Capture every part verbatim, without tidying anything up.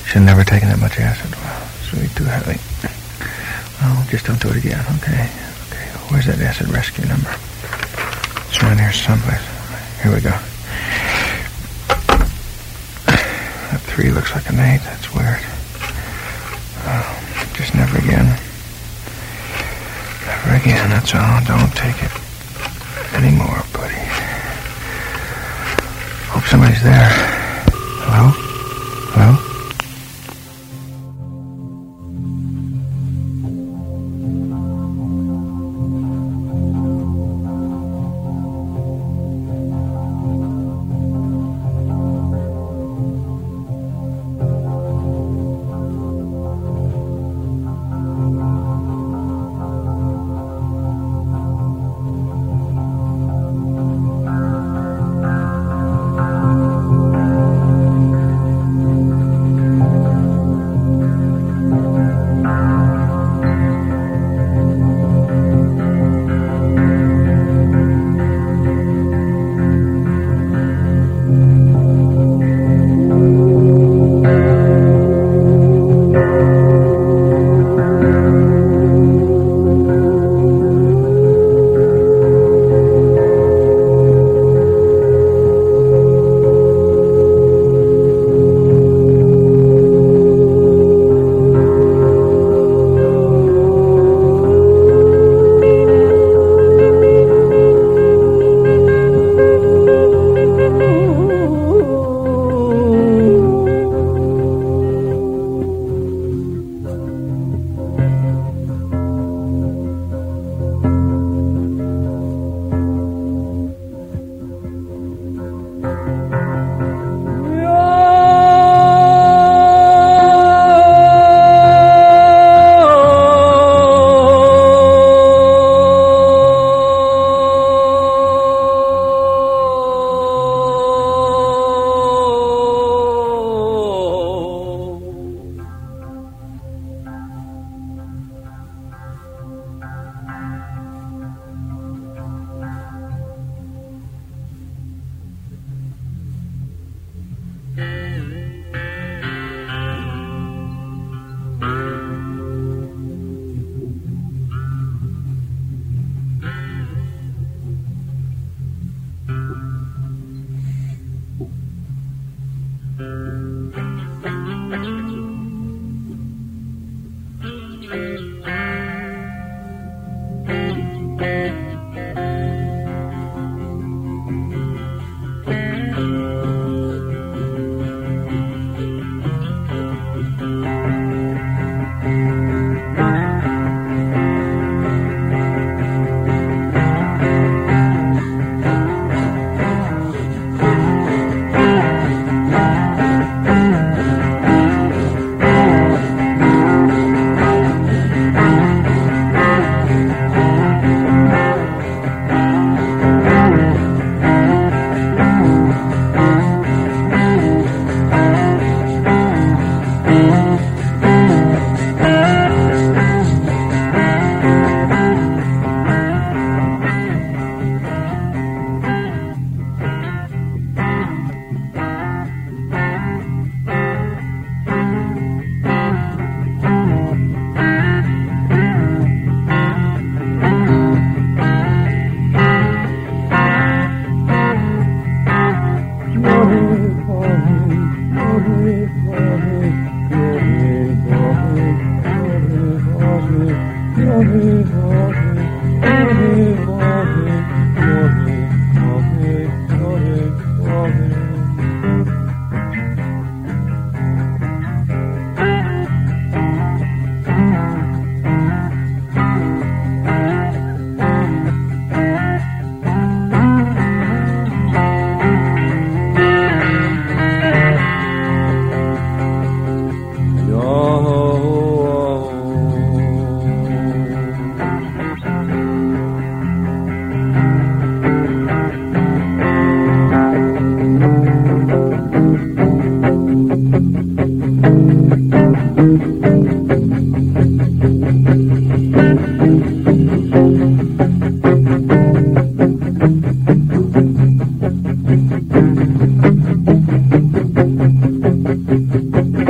Should never taken that much acid. Wow, it's really too heavy. Oh, just don't do it again. Okay. Okay. Where's that acid rescue number? It's around here someplace. Here we go. That three looks like an eight. That's weird. Oh, just never again. Never again. That's all. Don't take it anymore, buddy. Hope somebody's there. Hello? Hello?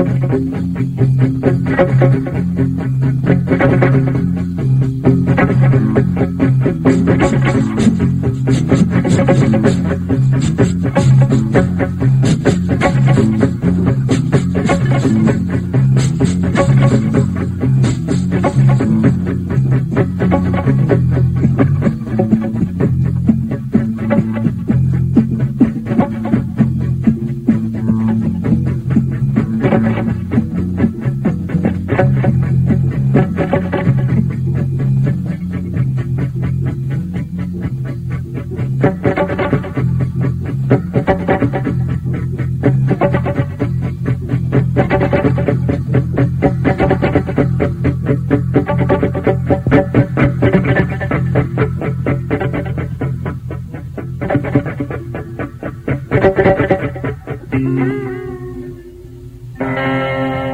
Thank you.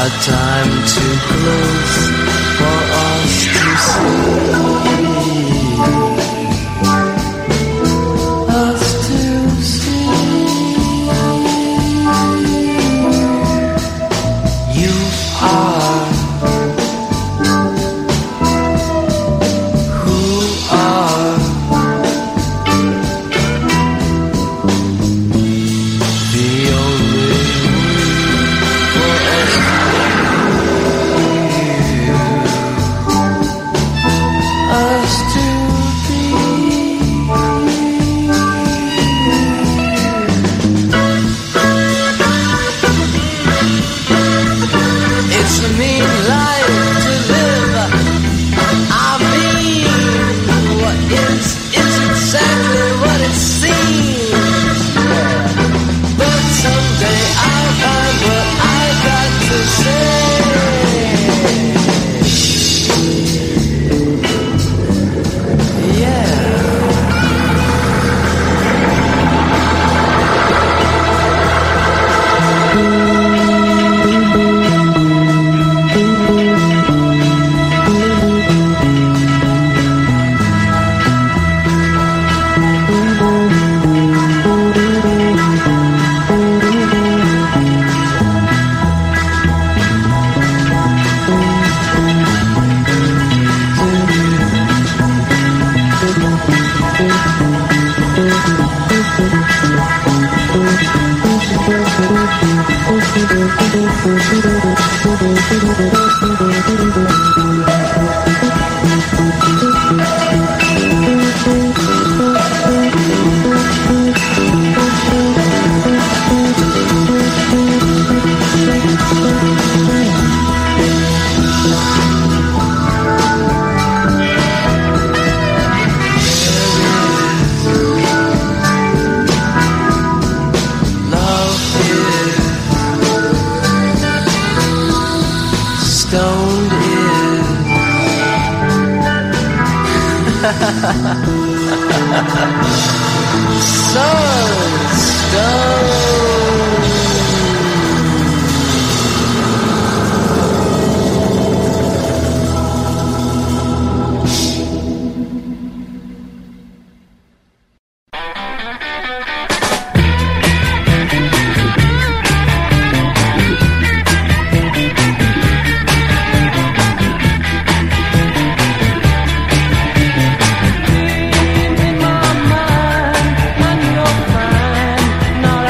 Not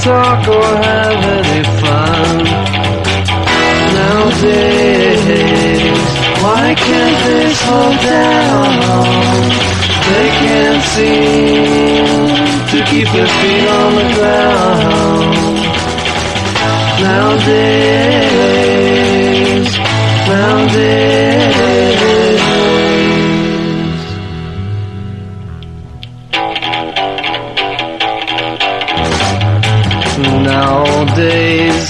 talk or have any fun. Nowadays, why can't they slow down? They can't seem to keep their feet on the ground. Nowadays, nowadays. Nowadays,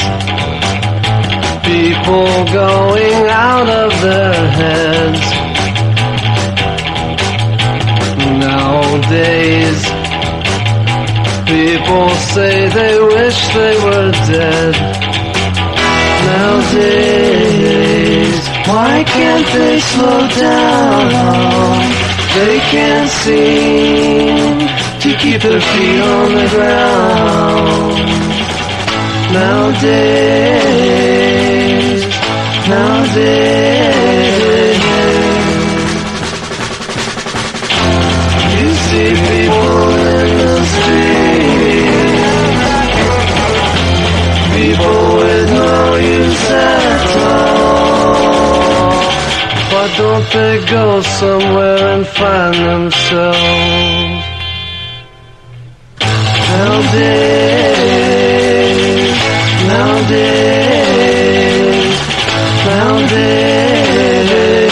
people going out of their heads. Nowadays, people say they wish they were dead. Nowadays, why can't they slow down? They can't seem to keep their feet on the ground. Nowadays, nowadays, you see people in the street, people with no use at all. Why don't they go somewhere and find themselves? Nowadays, nowadays, nowadays.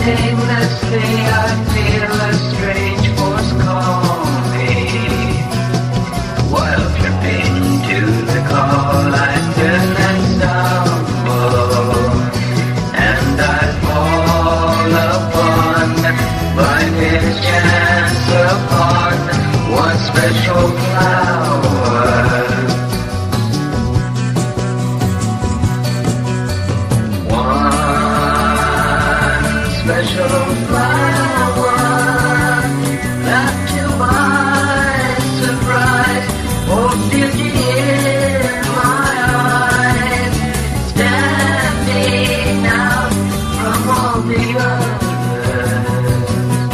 Simultaneously I feel a strange force call me. While tripping to the call I turn and stumble, and I fall upon by mischance upon one special flower. Special flower that to my surprise holds beauty in my eyes, standing out from all the others.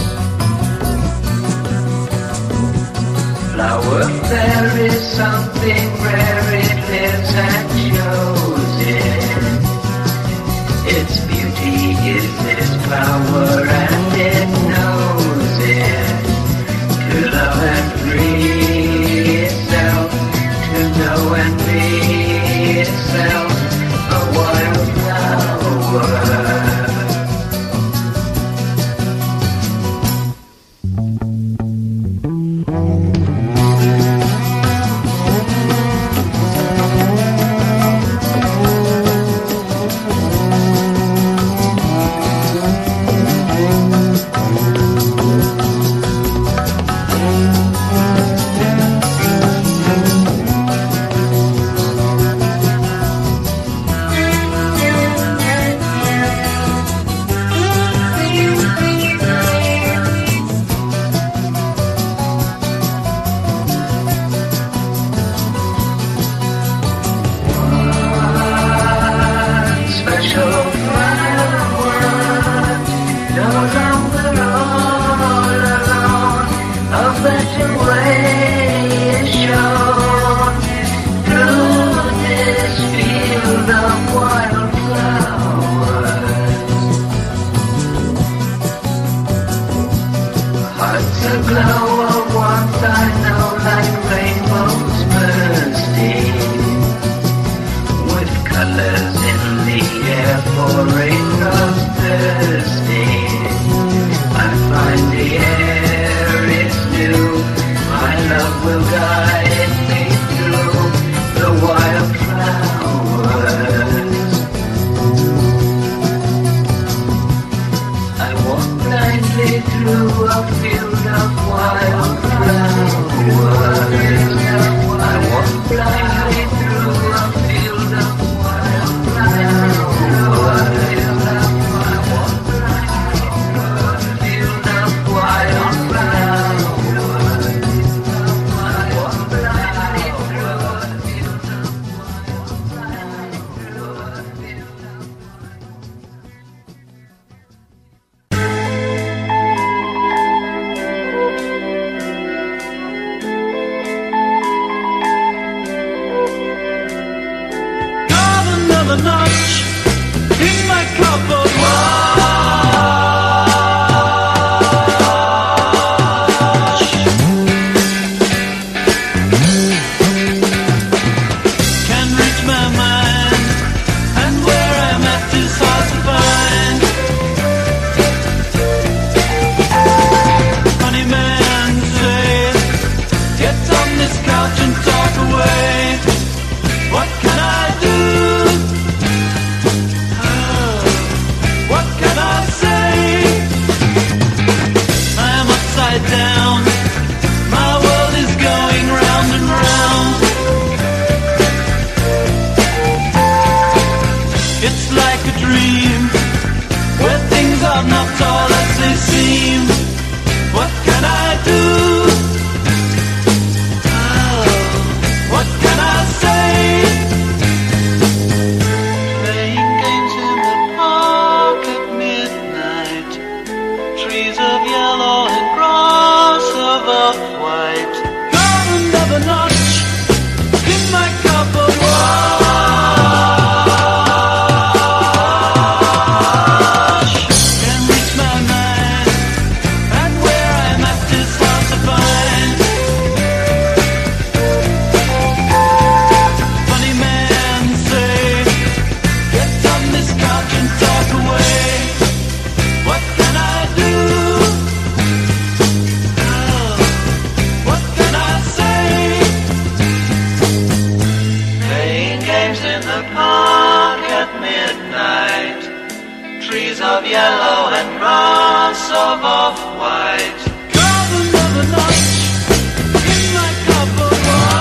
Flower, there is something rare, it lives and shows it. Its beauty is its power and it knows it. To love and free itself, to know and be itself, a wildflower. trees of yellow and grass of off-white. Garden of a night in my cup of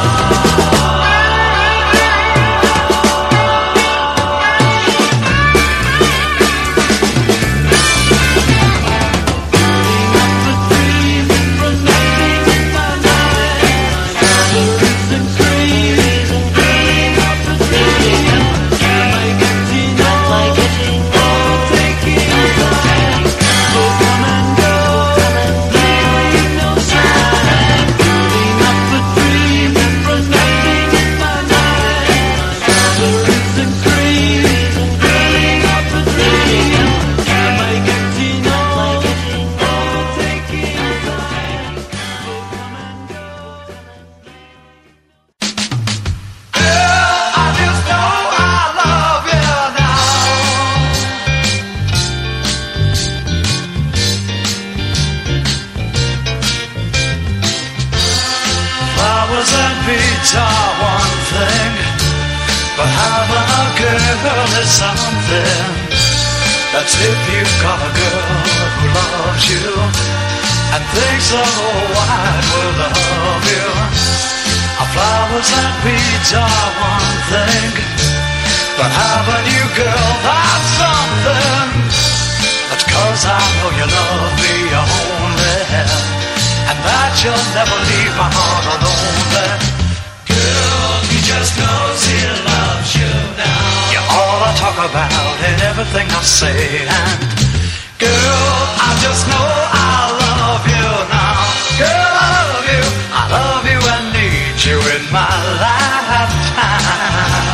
if you've got a girl who loves you and thinks the whole wide world love you, flowers and beads are one thing, but having you, girl, that's something. That's 'cause I know you love me only, and that you'll never leave my heart lonely. Girl, he just knows he loves you now. You're all I talk about and everything I say, and girl, I just know I love you now. Girl, I love you, I love you and need you in my lifetime.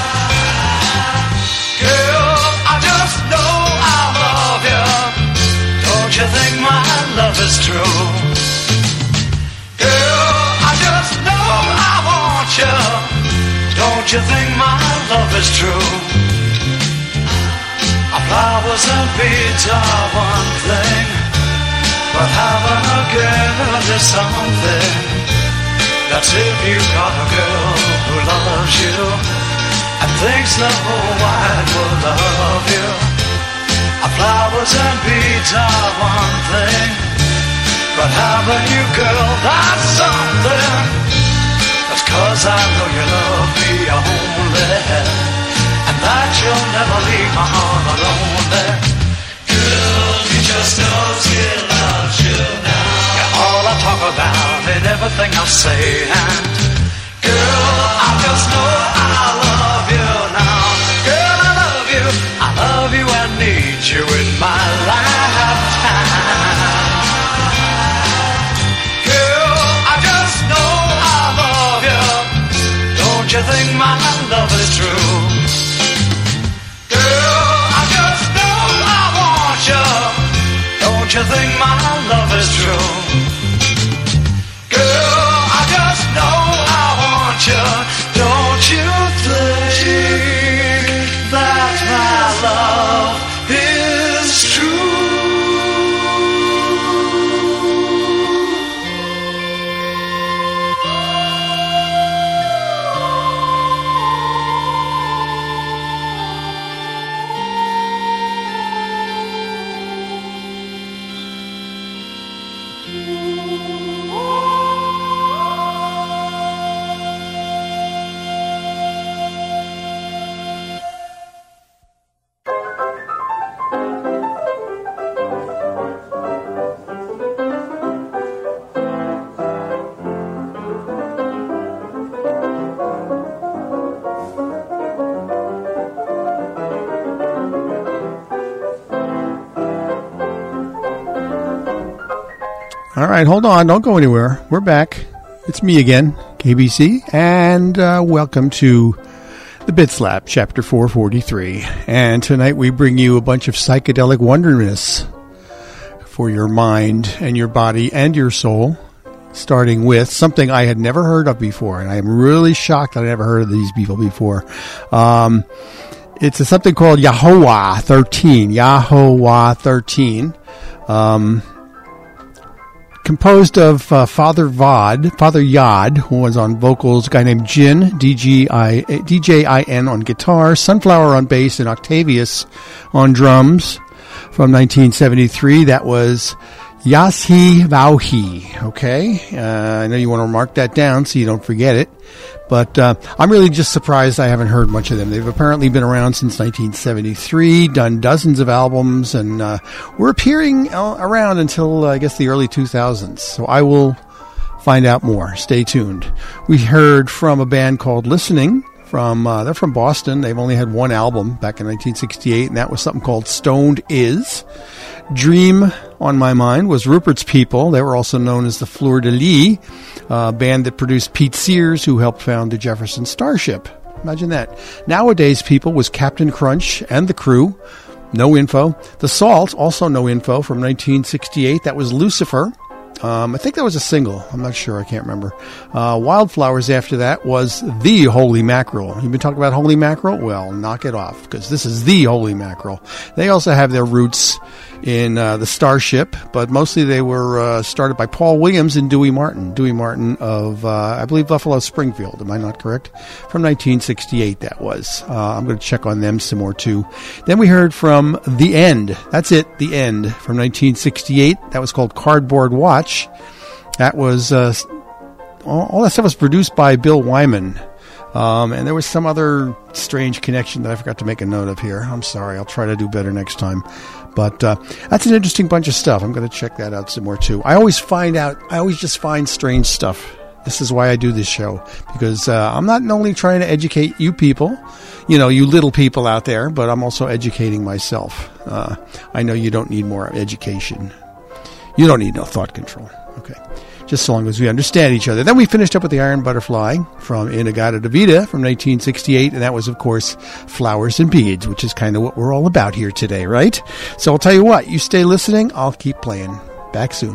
Girl, I just know I love you. Don't you think my love is true? Girl, I just know I want you. Don't you think my love is true? Flowers and beads are one thing, but having a girl is something. That's if you've got a girl who loves you and thinks the whole wide world love you. Flowers and beads are one thing, but having you, girl, that's something. That's 'cause I know you love me only, and that you'll never leave my heart alone. Girl, he just knows he loves you now. You're all I talk about and everything I say, and girl, I just know I love you now. Girl, I love you, I love you and need you in my lifetime. Girl, I just know I love you. Don't you think my love is true? Don't you think my love is true? Girl, I just know I want you. Don't you think that my love is true? All right, hold on. Don't go anywhere. We're back. It's me again, K B C, and uh, welcome to the Bitslap, Chapter four forty-three. And tonight we bring you a bunch of psychedelic wonderness for your mind and your body and your soul, starting with something I had never heard of before, and I am really shocked that I never heard of these people before. Um, it's a, something called Yahowah thirteen. Yahowah thirteen. Um... composed of uh, Father Vod, Father Yod, who was on vocals, a guy named Jin, D G I, D J I N on guitar, Sunflower on bass, and Octavius on drums. From nineteen seventy-three, that was Yashi Vauhi, okay? Uh, I know you want to mark that down so you don't forget it. But uh, I'm really just surprised I haven't heard much of them. They've apparently been around since nineteen seventy-three, done dozens of albums, and uh, were appearing uh, around until, uh, I guess, the early two thousands. So I will find out more. Stay tuned. We heard from a band called Listening. From uh, they're from Boston. They've only had one album back in nineteen sixty-eight, and that was something called Stoned Is. Dream on My Mind was Rupert's People. They were also known as the Fleur de Lis, a band that produced Pete Sears, who helped found the Jefferson Starship. Imagine that. Nowadays People was Captain Crunch and the Crew. No info. The Salt, also no info, from nineteen sixty-eight. That was Lucifer. Um, I think that was a single. I'm not sure. I can't remember. Uh, Wildflowers after that was The Holy Mackerel. You've been talking about Holy Mackerel? Well, knock it off, because this is The Holy Mackerel. They also have their roots in uh, the Starship, but mostly they were uh, started by Paul Williams and Dewey Martin. Dewey Martin of, uh, I believe, Buffalo Springfield. Am I not correct? From nineteen sixty-eight, that was. Uh, I'm going to check on them some more, too. Then we heard from The End. That's it, The End, from nineteen sixty-eight. That was called Cardboard Watch. That was, uh, all, all that stuff was produced by Bill Wyman. Um, and there was some other strange connection that I forgot to make a note of here. I'm sorry. I'll try to do better next time. But uh, that's an interesting bunch of stuff. I'm going to check that out some more, too. I always find out, I always just find strange stuff. This is why I do this show. Because uh, I'm not only trying to educate you people, you know, you little people out there, but I'm also educating myself. Uh, I know you don't need more education. You don't need no thought control. Okay. Just so long as we understand each other. Then we finished up with the Iron Butterfly from In-A-Gadda-Da-Vida from nineteen sixty-eight, and that was, of course, Flowers and Beads, which is kind of what we're all about here today, right? So I'll tell you what, you stay listening, I'll keep playing. Back soon.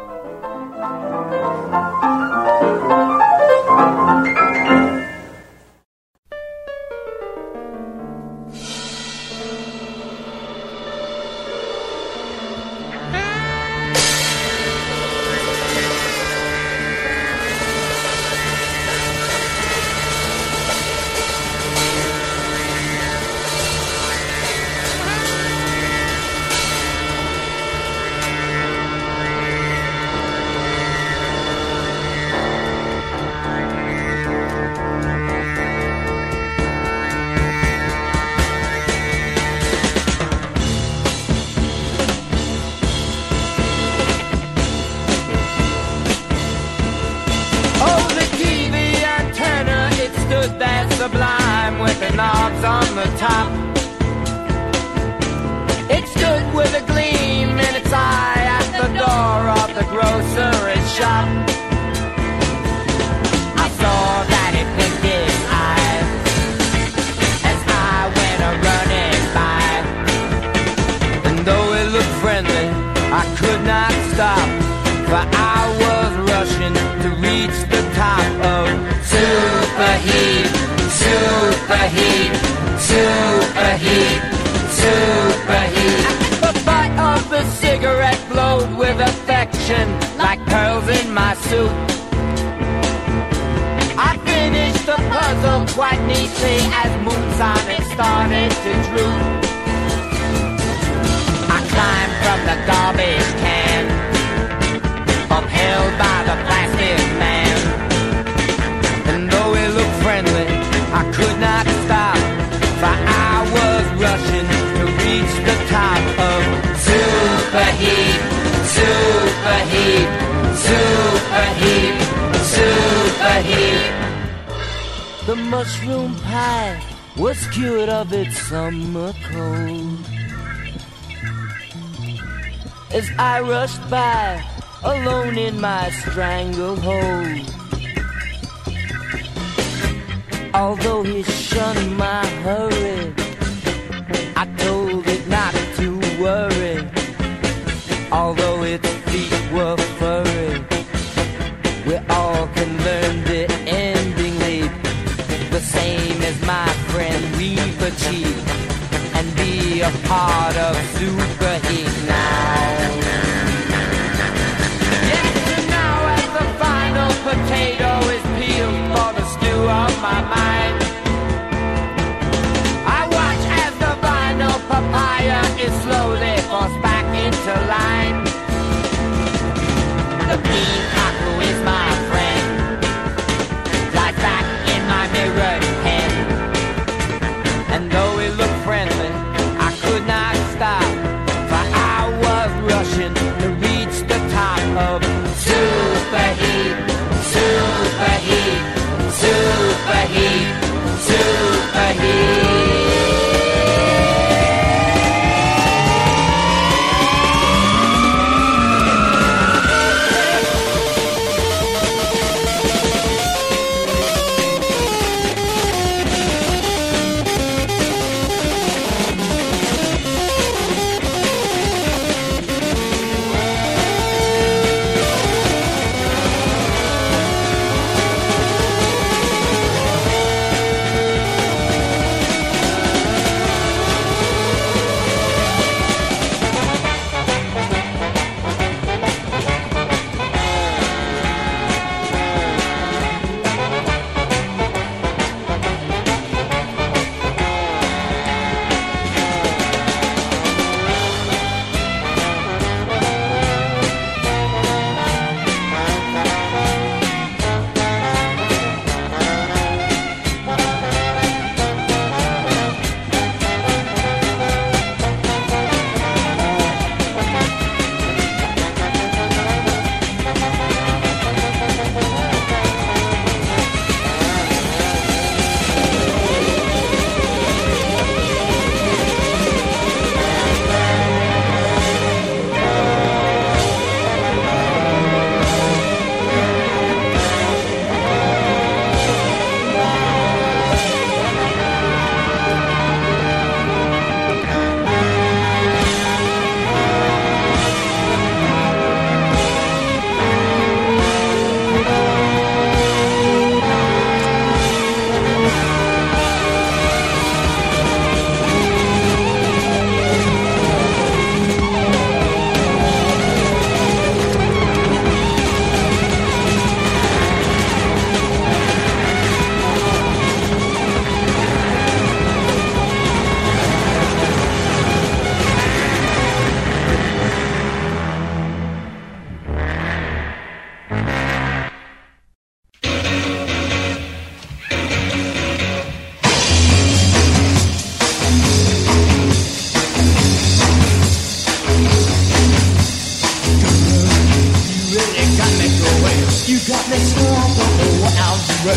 Summer cold. As I rushed by, alone in my stranglehold, although he shunned my hurry, I told it not to worry. Although its feet were furry, we all can learn the ending leap. The same as my friend, we've achieved and be a part of Superheat now. Yes,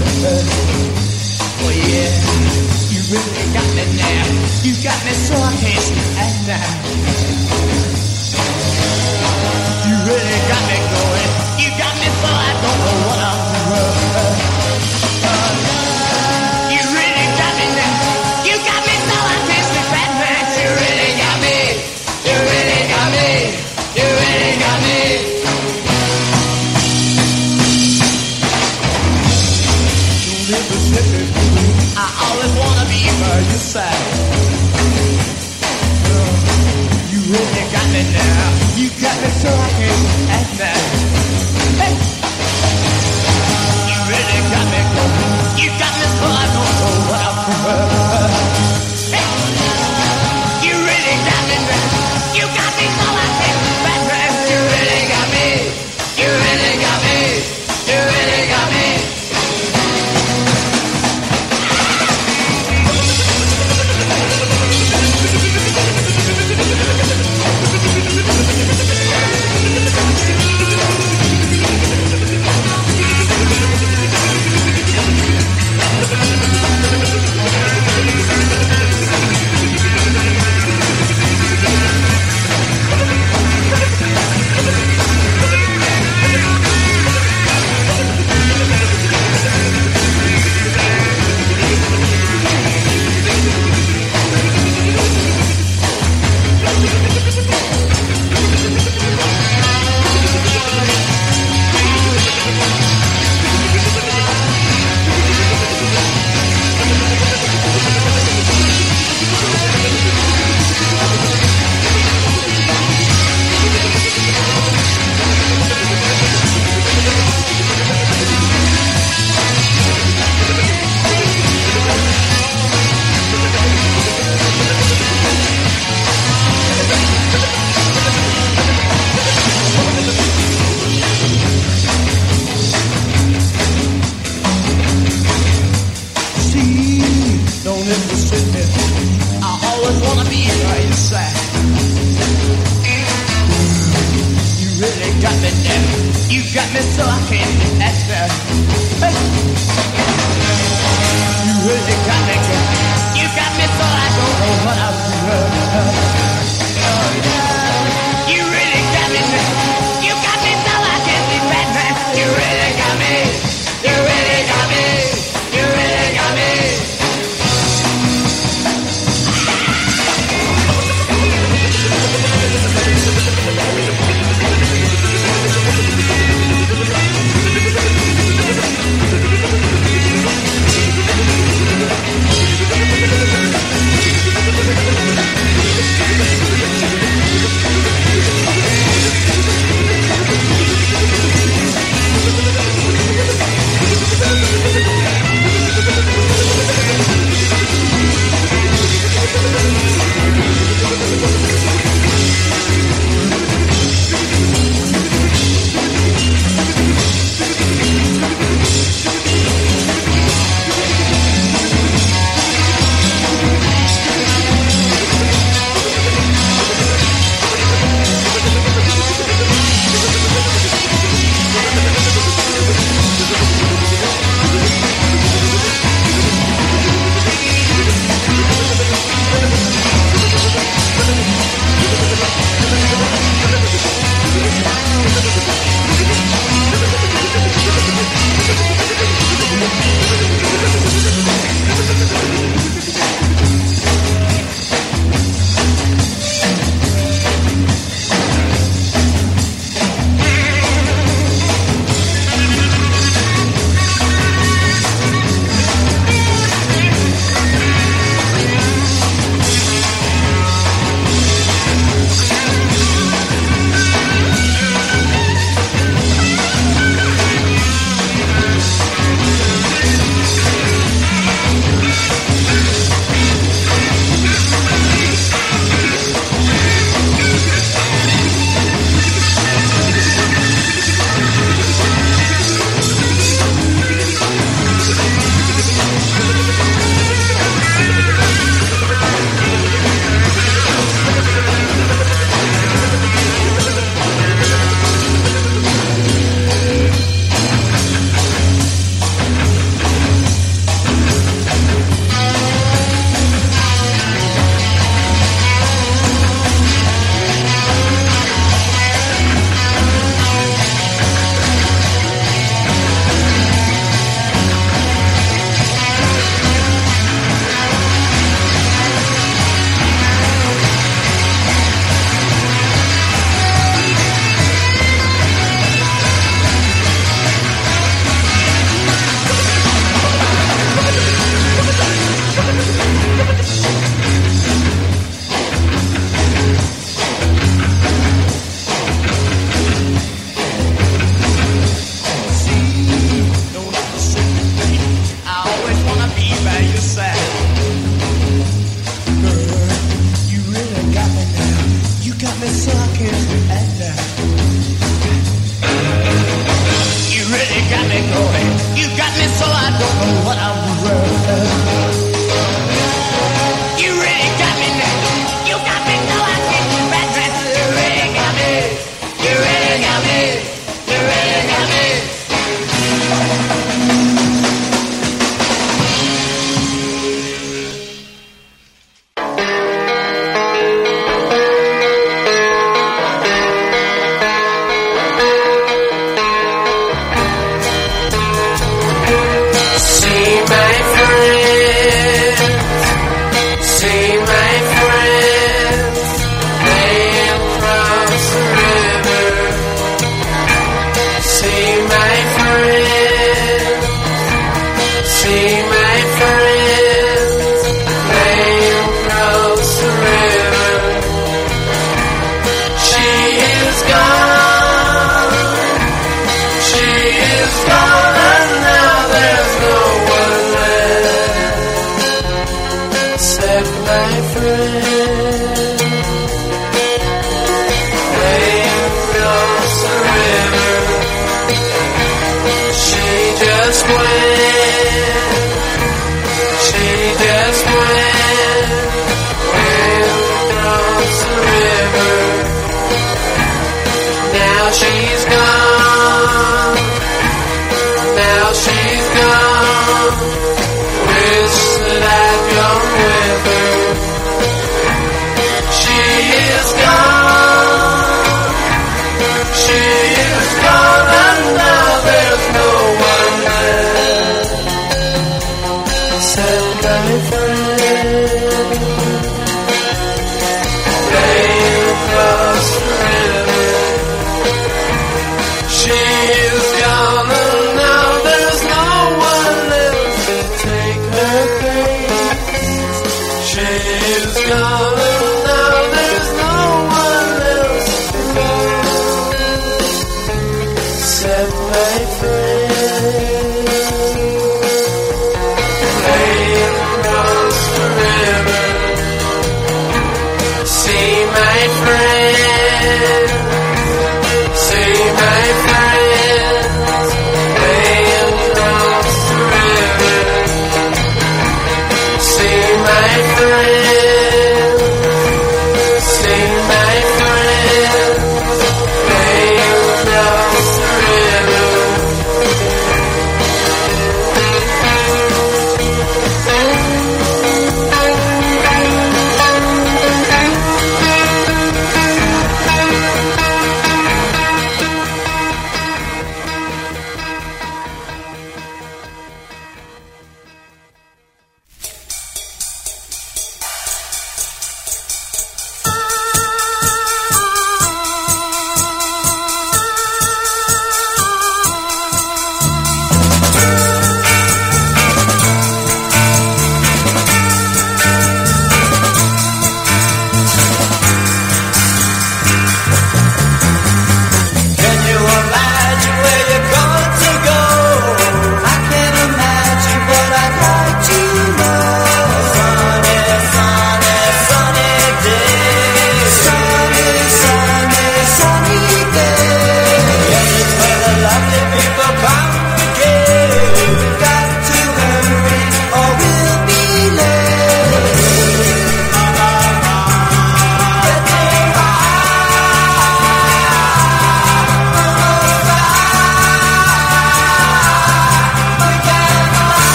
Oh yeah, you really got me now. You got me so I can't sleep at night. You really got me going. You got me so I don't know what I'm doing. You really got me now. You got me so I can't sleep at night. You really got me. You really got me. You really got me. I always wanna be by your side. You really got me now. You got me so I can't at night. Hey. You really got me going. You got me so I don't know what I'm doing. Hey. You really got me now. You got me so I can't at night. You really got me. You really got me. You really got me. so I can't act now. You really got me going. You got me so I don't know what I'm worth. You really got me now. You got me so I can't get back. You really got me. You really got me. You really got me.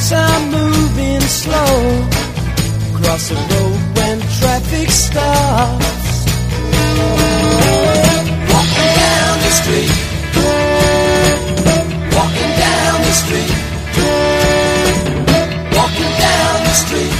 as I'm moving slow across the road when traffic stops. Walking down the street, walking down the street, walking down the street.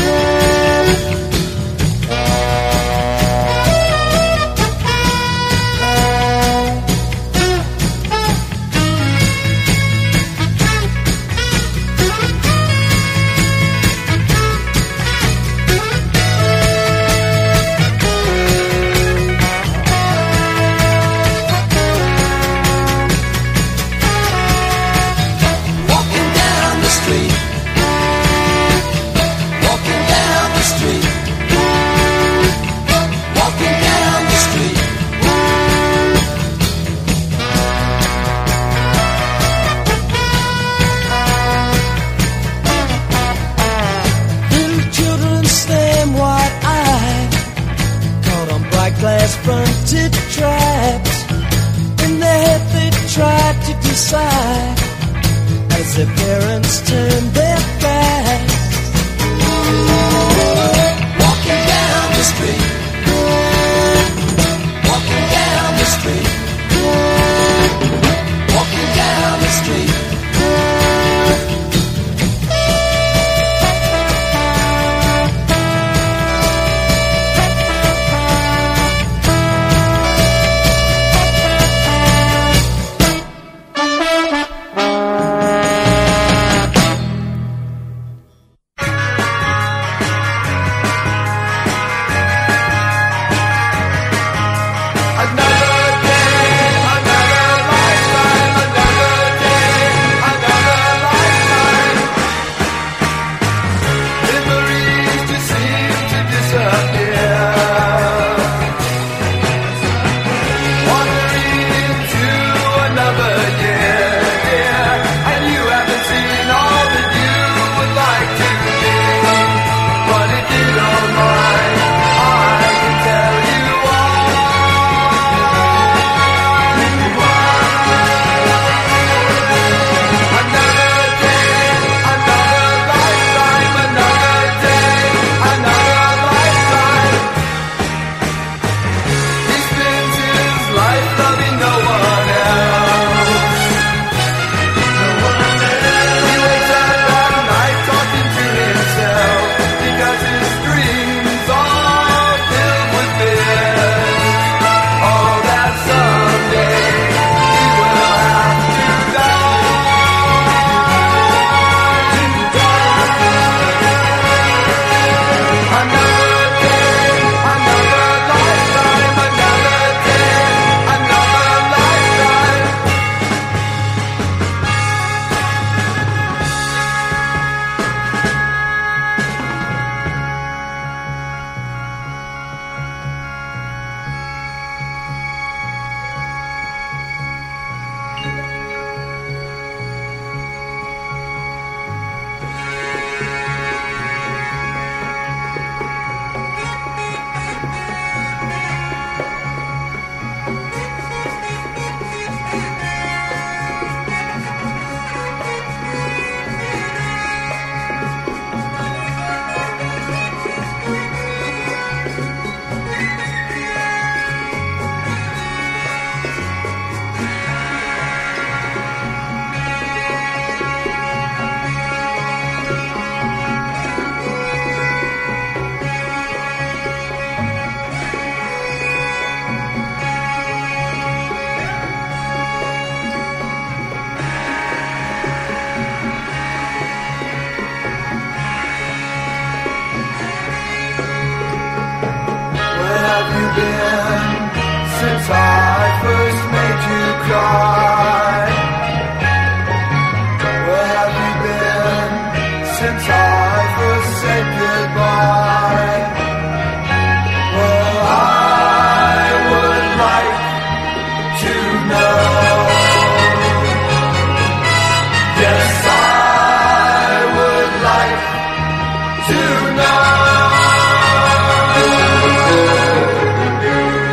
Glass fronted traps. In their head they try to decide as their parents turn their backs. Walking down the street, walking down the street, walking down the street. Since I first made you cry, where have you been since I first said goodbye? Well, I would like to know. Yes, I would like to know.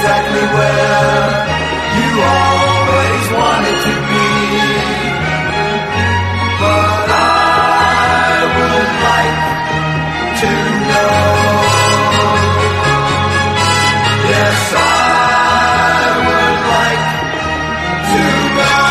exactly where you always wanted to be. But I would like to know. Yes, I would like to know.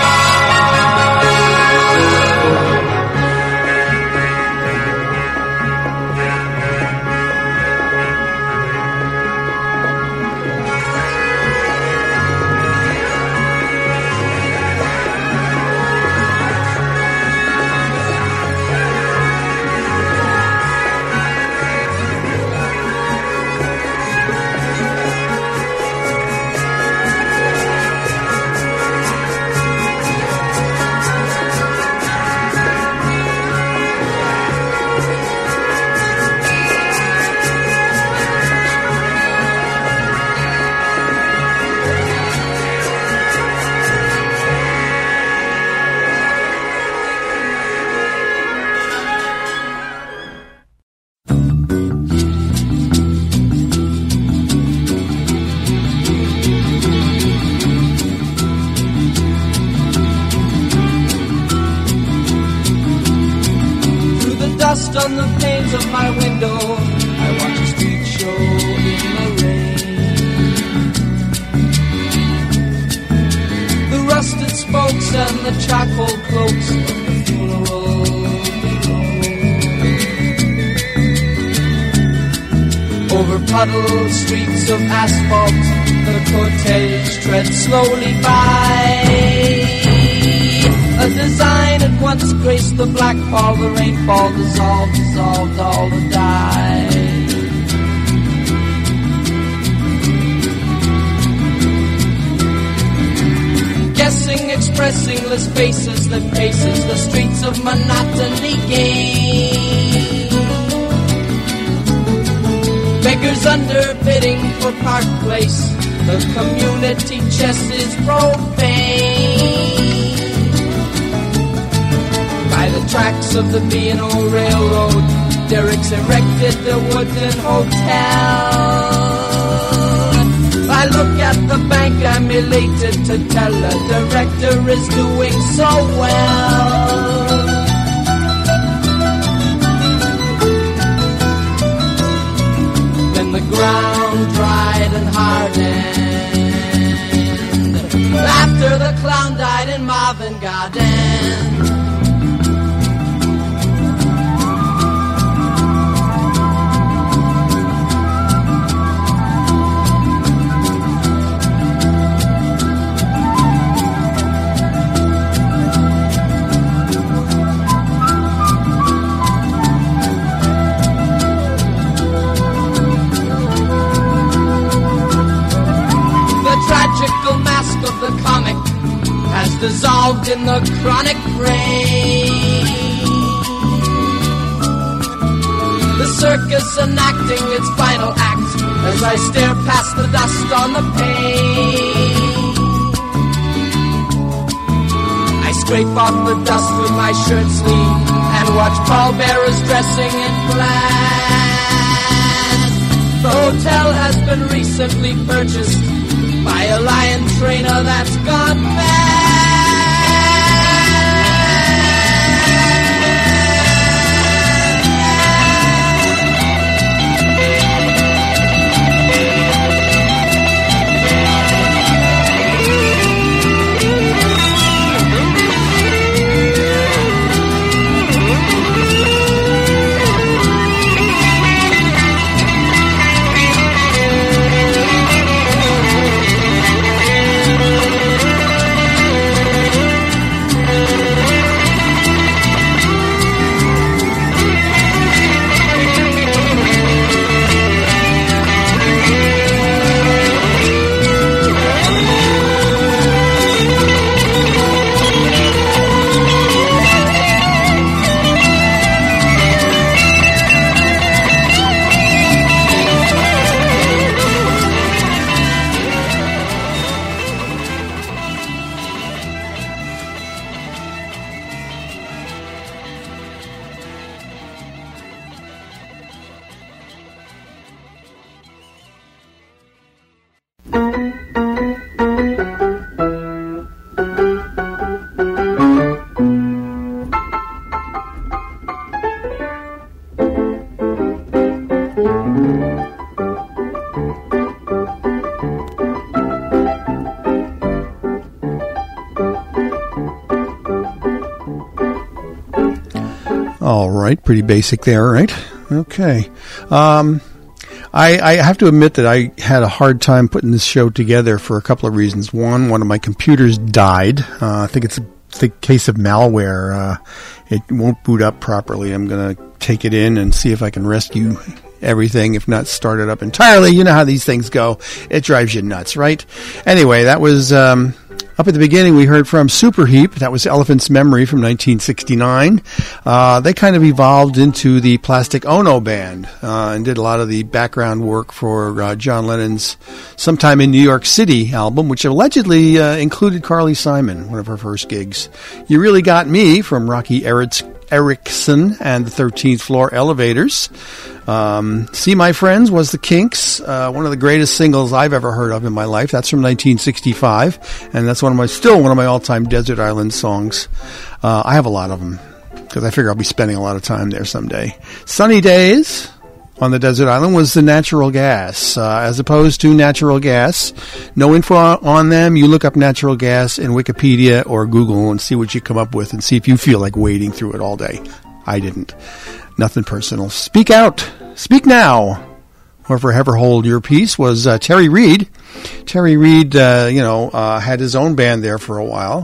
Dust on the panes of my window, I watch a street show in the rain. The rusted spokes and the charcoal cloaks of the funeral below. Over puddled streets of asphalt, the cortege treads slowly by. A design had once graced the black pall, the rainfall dissolved, dissolved all the dye. Guessing, expressingless faces that paces the streets of monotony gain. Beggars underbidding for Park Place, the community chest is profane. By the tracks of the B and O Railroad, derricks erected the wooden hotel. I look at the bank, I'm elated to tell a director is doing so well. Then the ground dried and hardened. After the clown died in Marvin Garden. Mask of the comic has dissolved in the chronic rain. The circus enacting its final act as I stare past the dust on the pane. I scrape off the dust with my shirt sleeve and watch pallbearers dressing in black. The hotel has been recently purchased by a lion trainer that's gone mad. All right, pretty basic there, right? Okay. Um, I, I have to admit that I had a hard time putting this show together for a couple of reasons. One, one of my computers died. Uh, I think it's a the case of malware. Uh, it won't boot up properly. I'm going to take it in and see if I can rescue everything, if not start it up entirely. You know how these things go. It drives you nuts, right? Anyway, that was... Um, Up at the beginning, we heard from Superheap. That was Elephant's Memory from nineteen sixty-nine. Uh, they kind of evolved into the Plastic Ono Band uh, and did a lot of the background work for uh, John Lennon's Sometime in New York City album, which allegedly uh, included Carly Simon, one of her first gigs. You Really Got Me from Rocky Eritz- Erickson and the thirteenth Floor Elevators. Um, See My Friends was the Kinks, uh, one of the greatest singles I've ever heard of in my life. That's from nineteen sixty-five, and that's one of my still one of my all-time Desert Island songs. Uh, I have a lot of them because I figure I'll be spending a lot of time there someday. Sunny Days on the Desert Island was the Natural Gas, uh, as opposed to Natural Gas. No info on them. You look up Natural Gas in Wikipedia or Google and see what you come up with and see if you feel like wading through it all day. I didn't. Nothing personal. Speak Out. Speak Now. Or Forever Hold Your Peace was uh, Terry Reid. Terry Reid, uh, you know, uh, had his own band there for a while.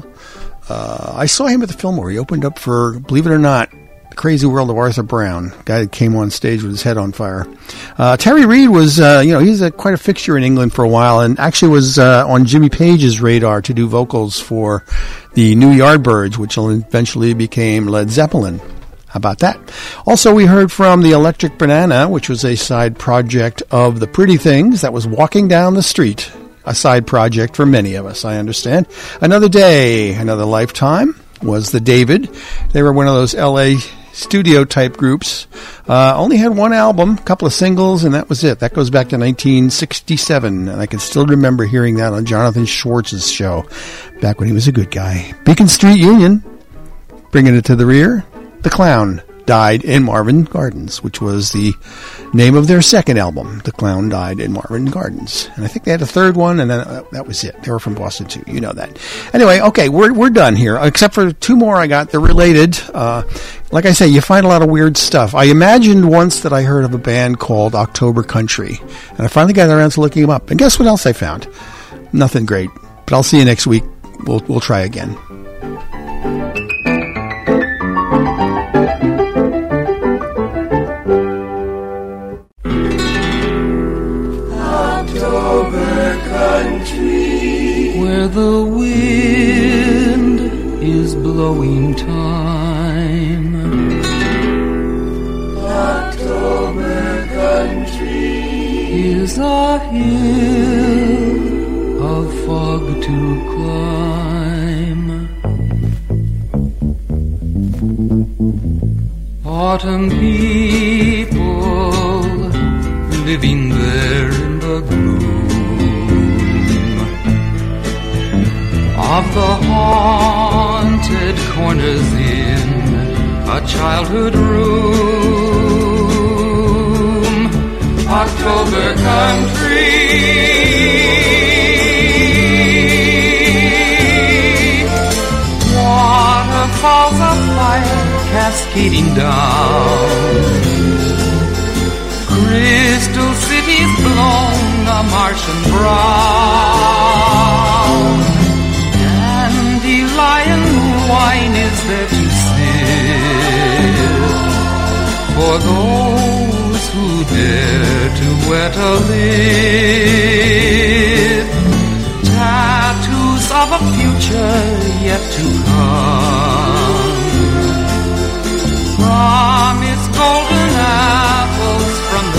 Uh, I saw him at the Fillmore. He opened up for, believe it or not, The Crazy World of Arthur Brown, guy that came on stage with his head on fire. Uh, Terry Reid was, uh, you know, he's a, quite a fixture in England for a while, and actually was uh, on Jimmy Page's radar to do vocals for the New Yardbirds, which eventually became Led Zeppelin. How about that? Also, we heard from the Electric Banana, which was a side project of the Pretty Things. That was Walking Down the Street, a side project for many of us, I understand. Another Day, Another Lifetime was the David. They were one of those L A studio-type groups. Uh, only had one album, a couple of singles, and that was it. That goes back to nineteen sixty-seven, and I can still remember hearing that on Jonathan Schwartz's show, back when he was a good guy. Beacon Street Union, bringing it to the rear. The Clown died in Marvin Gardens, which was the name of their second album. The Clown died in Marvin Gardens. And I think they had a third one, and then uh, that was it. They were from Boston, too. You know that. Anyway, okay, we're we're done here, except for two more I got. They're related. Uh, like I say, you find a lot of weird stuff. I imagined once that I heard of a band called October Country, and I finally got around to looking them up. And guess what else I found? Nothing great. But I'll see you next week. We'll we'll try again. Where the wind is blowing time, October country is a hill of fog to climb. Autumn people living there in the gloom of the haunted corners in a childhood room. October country, waterfalls of fire cascading down, crystal cities blown a Martian brown. Lion wine is there to sip for those who dare to wear to live. Tattoos of a future yet to come promise golden apples from the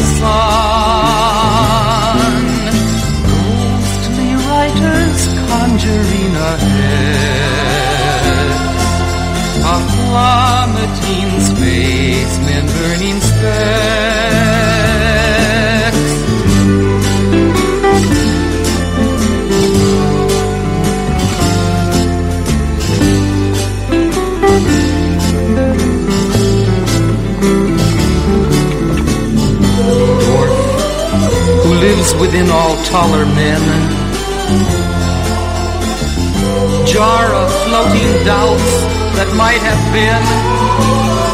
sun. Ghostly writers conjuring ahead of plummeting spacemen burning specks. lies within all taller men. Jar of floating doubts that might have been